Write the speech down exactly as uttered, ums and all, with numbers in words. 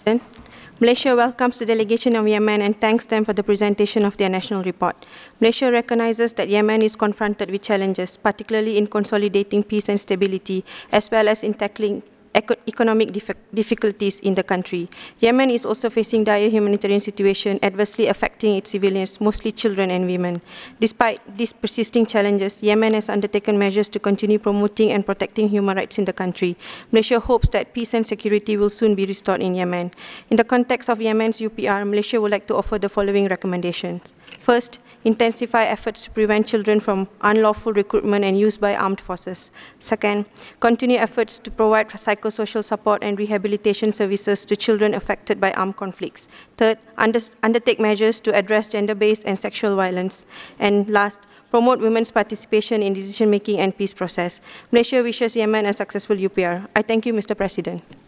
Malaysia welcomes the delegation of Yemen and thanks them for the presentation of their national report. Malaysia recognizes that Yemen is confronted with challenges, particularly in consolidating peace and stability, as well as in tackling eco economic dif difficulties in the country. Yemen is also facing dire humanitarian situation adversely affecting its civilians, mostly children and women. Despite these persisting challenges, Yemen has undertaken measures to continue promoting and protecting human rights in the country. Malaysia hopes that peace and security will soon be restored in Yemen. In the context of Yemen's U P R, Malaysia would like to offer the following recommendations. First, intensify efforts to prevent children from unlawful recruitment and use by armed forces. Second, continue efforts to provide psychosocial support and rehabilitation services to children affected by armed conflicts. Third, under, undertake measures to address gender-based and sexual violence. And last, promote women's participation in decision-making and peace process. Malaysia wishes Yemen a successful U P R. I thank you, Mister President.